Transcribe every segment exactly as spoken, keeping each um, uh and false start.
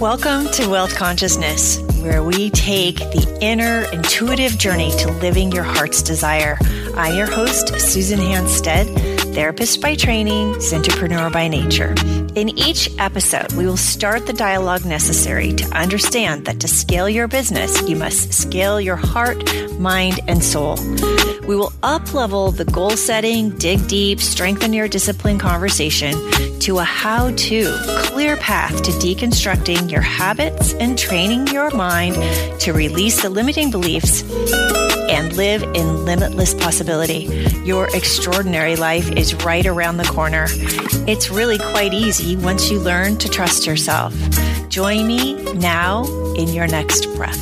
Welcome to Wealth Consciousness, where we take the inner intuitive journey to living your heart's desire. I'm your host, Susan Hanstead, therapist by training, entrepreneur by nature. In each episode, we will start the dialogue necessary to understand that to scale your business, you must scale your heart, mind, and soul. We will up-level the goal-setting, dig deep, strengthen your discipline conversation to a how-to, clear path to deconstructing your habits and training your mind to release the limiting beliefs and live in limitless possibility. Your extraordinary life is right around the corner. It's really quite easy once you learn to trust yourself. Join me now in your next breath.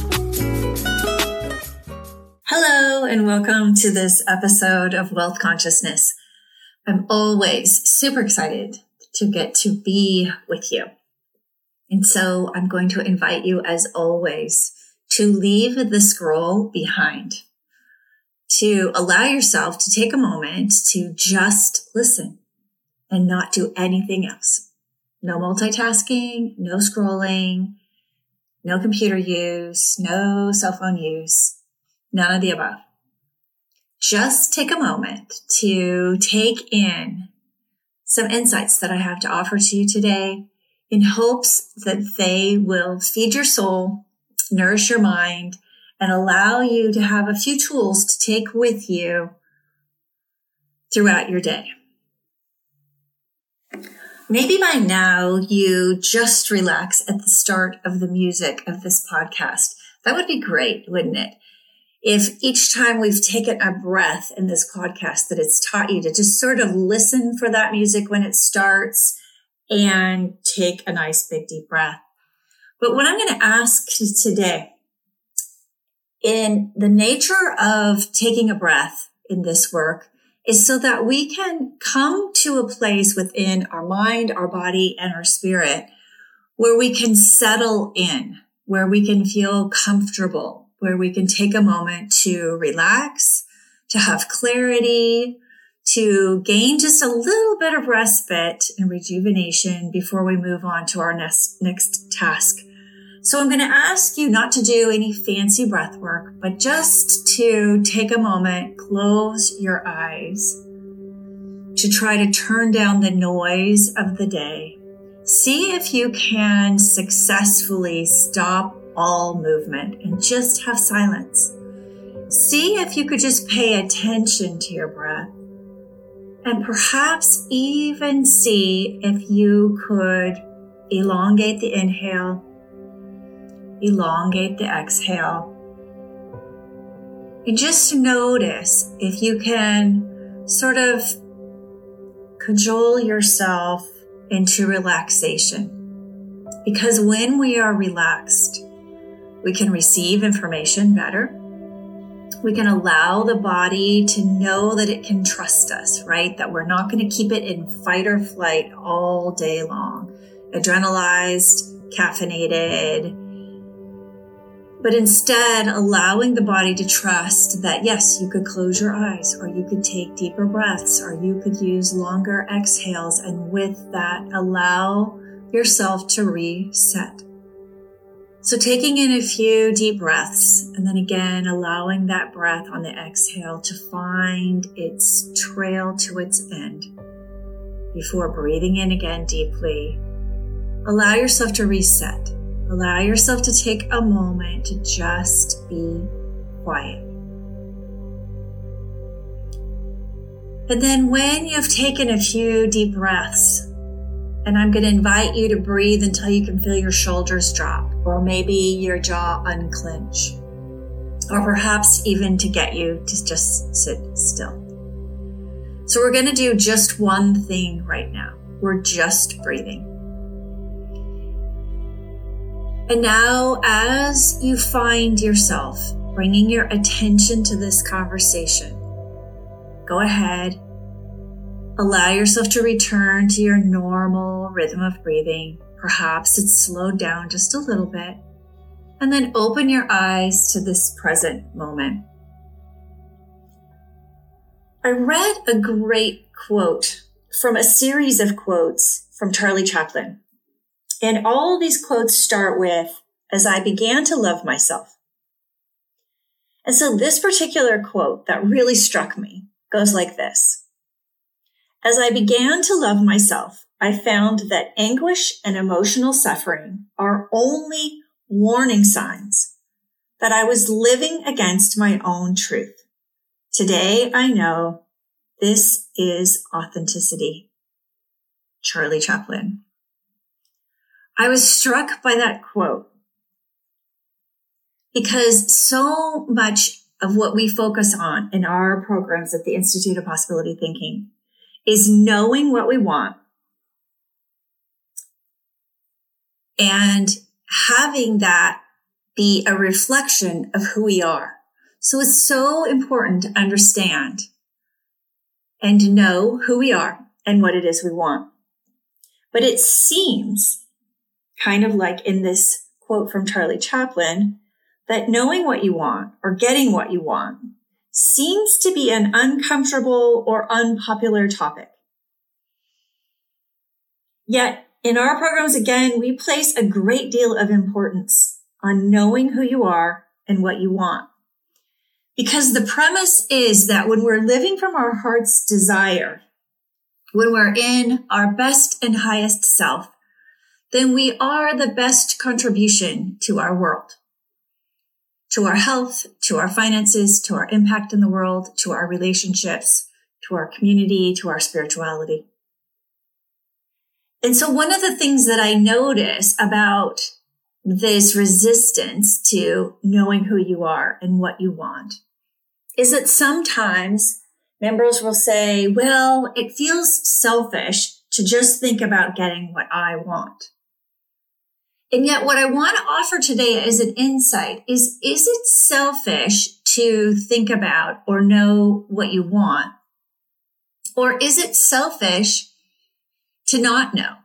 Hello, and welcome to this episode of Wealth Consciousness. I'm always super excited to get to be with you. And so I'm going to invite you, as always, to leave the scroll behind, to allow yourself to take a moment to just listen and not do anything else. No multitasking, no scrolling, no computer use, no cell phone use, none of the above. Just take a moment to take in some insights that I have to offer to you today in hopes that they will feed your soul, nourish your mind, and allow you to have a few tools to take with you throughout your day. Maybe by now you just relax at the start of the music of this podcast. That would be great, wouldn't it? If each time we've taken a breath in this podcast that it's taught you to just sort of listen for that music when it starts and take a nice big deep breath. But what I'm going to ask today, in the nature of taking a breath in this work, is so that we can come to a place within our mind, our body, and our spirit where we can settle in, where we can feel comfortable, where we can take a moment to relax, to have clarity, to gain just a little bit of respite and rejuvenation before we move on to our next, next task. So I'm going to ask you not to do any fancy breath work, but just to take a moment, close your eyes, to try to turn down the noise of the day. See if you can successfully stop all movement and just have silence. See if you could just pay attention to your breath. And perhaps even see if you could elongate the inhale, elongate the exhale. And just notice if you can sort of cajole yourself into relaxation. Because when we are relaxed, we can receive information better. We can allow the body to know that it can trust us, right? That we're not going to keep it in fight or flight all day long, adrenalized, caffeinated, but instead allowing the body to trust that, yes, you could close your eyes, or you could take deeper breaths, or you could use longer exhales, and with that, allow yourself to reset. So taking in a few deep breaths, and then again, allowing that breath on the exhale to find its trail to its end before breathing in again deeply. Allow yourself to reset. Allow yourself to take a moment to just be quiet. And then when you've taken a few deep breaths, and I'm going to invite you to breathe until you can feel your shoulders drop, or maybe your jaw unclench, or perhaps even to get you to just sit still. So we're going to do just one thing right now. We're just breathing. And now, as you find yourself bringing your attention to this conversation, go ahead. Allow yourself to return to your normal rhythm of breathing. Perhaps it's slowed down just a little bit. And then open your eyes to this present moment. I read a great quote from a series of quotes from Charlie Chaplin. And all these quotes start with, as I began to love myself. And so this particular quote that really struck me goes like this. As I began to love myself, I found that anguish and emotional suffering are only warning signs that I was living against my own truth. Today, I know this is authenticity. Charlie Chaplin. I was struck by that quote because so much of what we focus on in our programs at the Institute of Possibility Thinking is knowing what we want and having that be a reflection of who we are. So it's so important to understand and know who we are and what it is we want. But it seems, kind of like in this quote from Charlie Chaplin, that knowing what you want or getting what you want seems to be an uncomfortable or unpopular topic. Yet in our programs, again, we place a great deal of importance on knowing who you are and what you want. Because the premise is that when we're living from our heart's desire, when we're in our best and highest self, then we are the best contribution to our world, to our health, to our finances, to our impact in the world, to our relationships, to our community, to our spirituality. And so one of the things that I notice about this resistance to knowing who you are and what you want is that sometimes members will say, well, it feels selfish to just think about getting what I want. And yet what I want to offer today as an insight is, is it selfish to think about or know what you want? Or is it selfish to not know?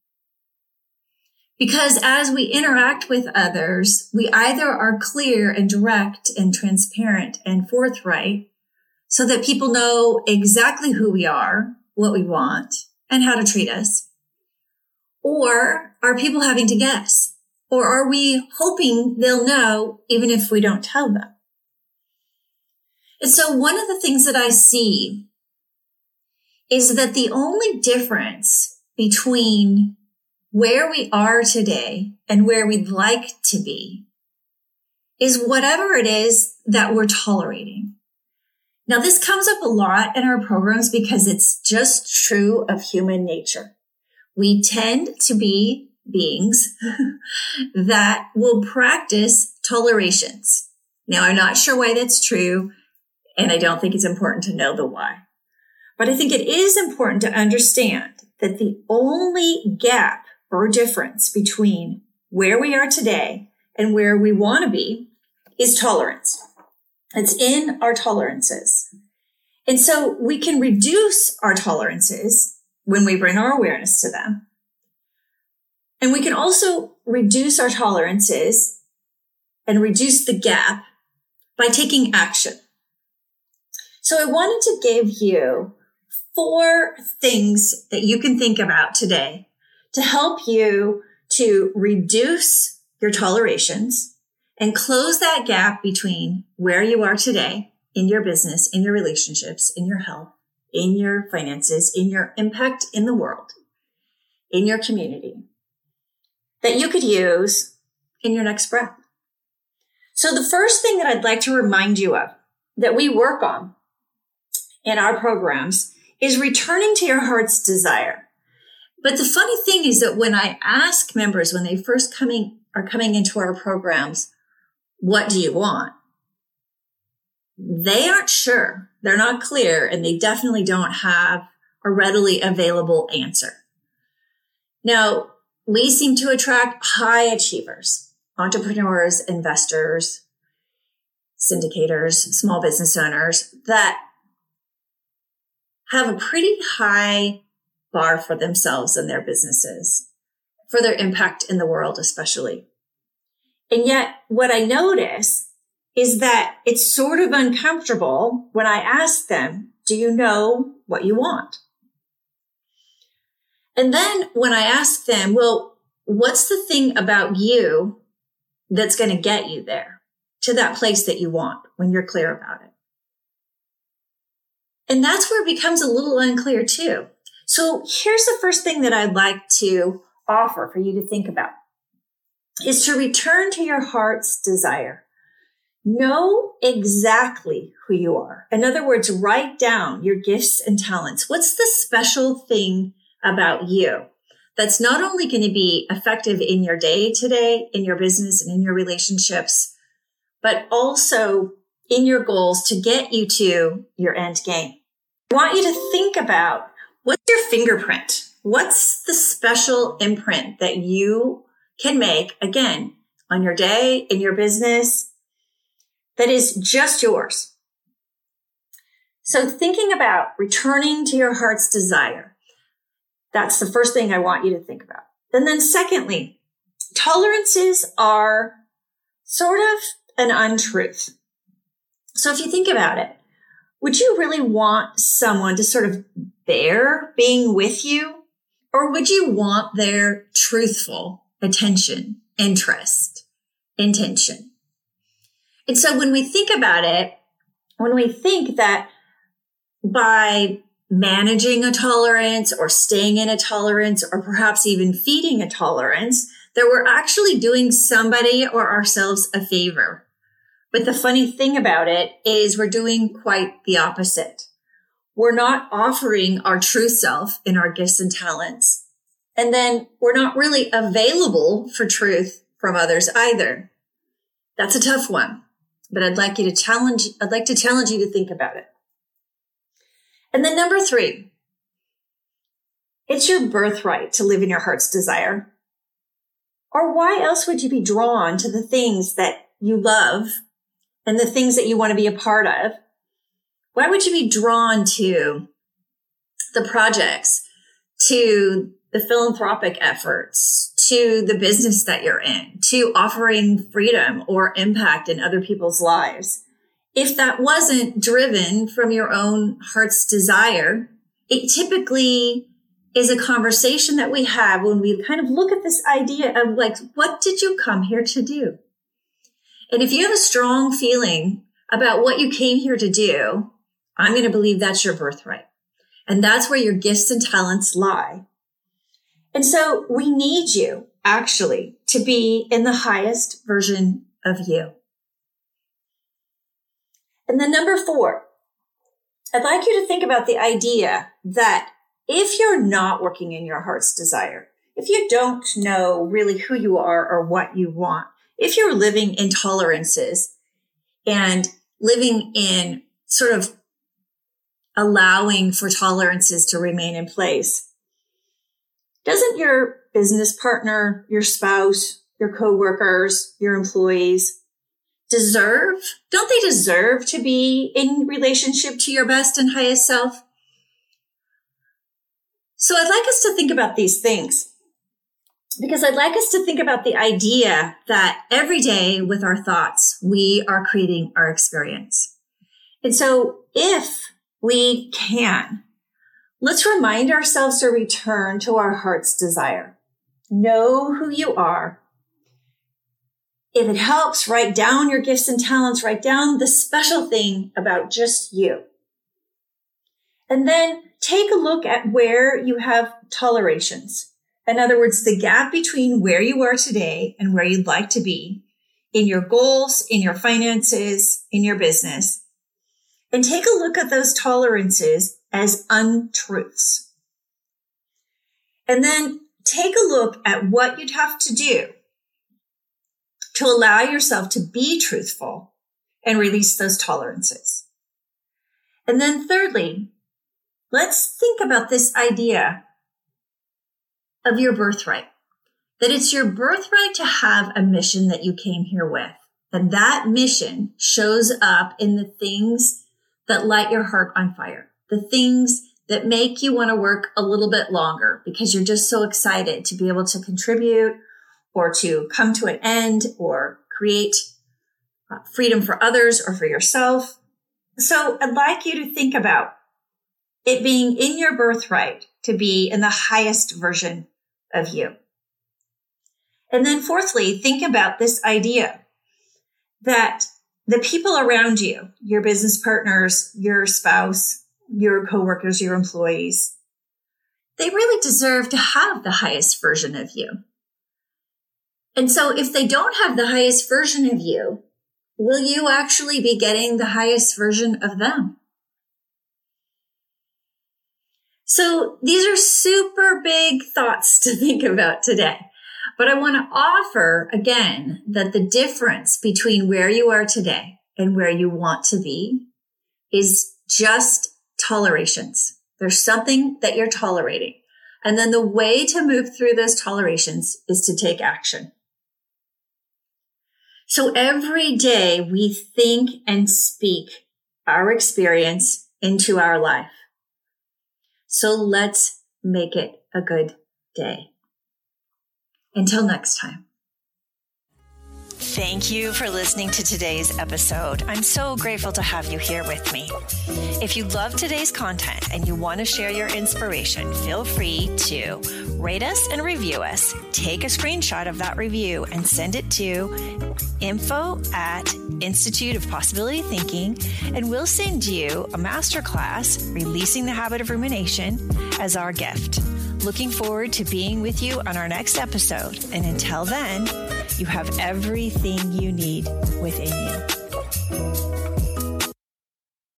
Because as we interact with others, we either are clear and direct and transparent and forthright so that people know exactly who we are, what we want, and how to treat us. Or are people having to guess? Or are we hoping they'll know even if we don't tell them? And so one of the things that I see is that the only difference between where we are today and where we'd like to be is whatever it is that we're tolerating. Now, this comes up a lot in our programs because it's just true of human nature. We tend to be beings that will practice tolerations. Now, I'm not sure why that's true, and I don't think it's important to know the why. But I think it is important to understand that the only gap or difference between where we are today and where we want to be is tolerance. It's in our tolerances. And so we can reduce our tolerances when we bring our awareness to them. And we can also reduce our tolerances and reduce the gap by taking action. So I wanted to give you four things that you can think about today to help you to reduce your tolerations and close that gap between where you are today in your business, in your relationships, in your health, in your finances, in your impact in the world, in your community, that you could use in your next breath. So the first thing that I'd like to remind you of that we work on in our programs is returning to your heart's desire. But the funny thing is that when I ask members, when they first coming are coming into our programs, what do you want? They aren't sure. They're not clear, and they definitely don't have a readily available answer. Now, we seem to attract high achievers, entrepreneurs, investors, syndicators, small business owners that have a pretty high bar for themselves and their businesses, for their impact in the world especially. And yet what I notice is that it's sort of uncomfortable when I ask them, do you know what you want? And then when I ask them, well, what's the thing about you that's going to get you there to that place that you want when you're clear about it? And that's where it becomes a little unclear too. So here's the first thing that I'd like to offer for you to think about is to return to your heart's desire. Know exactly who you are. In other words, write down your gifts and talents. What's the special thing about you that's not only going to be effective in your day today, in your business and in your relationships, but also in your goals to get you to your end game? I want you to think about what's your fingerprint? What's the special imprint that you can make, again, on your day, in your business, that is just yours? So thinking about returning to your heart's desire, that's the first thing I want you to think about. And then secondly, tolerances are sort of an untruth. So if you think about it, would you really want someone to sort of bear being with you? Or would you want their truthful attention, interest, intention? And so when we think about it, when we think that by managing a tolerance or staying in a tolerance or perhaps even feeding a tolerance, that we're actually doing somebody or ourselves a favor. But the funny thing about it is we're doing quite the opposite. We're not offering our true self in our gifts and talents. And then we're not really available for truth from others either. That's a tough one, but I'd like you to challenge, I'd like to challenge you to think about it. And then number three, it's your birthright to live in your heart's desire. Or why else would you be drawn to the things that you love and the things that you want to be a part of? Why would you be drawn to the projects, to the philanthropic efforts, to the business that you're in, to offering freedom or impact in other people's lives? If that wasn't driven from your own heart's desire, it typically is a conversation that we have when we kind of look at this idea of like, what did you come here to do? And if you have a strong feeling about what you came here to do, I'm going to believe that's your birthright. And that's where your gifts and talents lie. And so we need you actually to be in the highest version of you. And then number four, I'd like you to think about the idea that if you're not working in your heart's desire, if you don't know really who you are or what you want, if you're living in tolerances and living in sort of allowing for tolerances to remain in place, doesn't your business partner, your spouse, your coworkers, your employees deserve, don't they deserve to be in relationship to your best and highest self? So I'd like us to think about these things because I'd like us to think about the idea that every day with our thoughts, we are creating our experience. And so if we can, let's remind ourselves to return to our heart's desire. Know who you are. If it helps, write down your gifts and talents, write down the special thing about just you. And then take a look at where you have tolerations. In other words, the gap between where you are today and where you'd like to be in your goals, in your finances, in your business. And take a look at those tolerances as untruths. And then take a look at what you'd have to do to allow yourself to be truthful and release those tolerances. And then thirdly, let's think about this idea of your birthright, that it's your birthright to have a mission that you came here with. And that mission shows up in the things that light your heart on fire, the things that make you want to work a little bit longer because you're just so excited to be able to contribute or to come to an end or create freedom for others or for yourself. So I'd like you to think about it being in your birthright to be in the highest version of you. And then fourthly, think about this idea that the people around you, your business partners, your spouse, your coworkers, your employees, they really deserve to have the highest version of you. And so if they don't have the highest version of you, will you actually be getting the highest version of them? So these are super big thoughts to think about today. But I want to offer, again, that the difference between where you are today and where you want to be is just tolerations. There's something that you're tolerating. And then the way to move through those tolerations is to take action. So every day we think and speak our experience into our life. So let's make it a good day. Until next time. Thank you for listening to today's episode. I'm so grateful to have you here with me. If you love today's content and you want to share your inspiration, feel free to rate us and review us. Take a screenshot of that review and send it to info at Institute of Possibility Thinking, and we'll send you a masterclass, Releasing the Habit of Rumination, as our gift. Looking forward to being with you on our next episode. And until then, you have everything you need within you.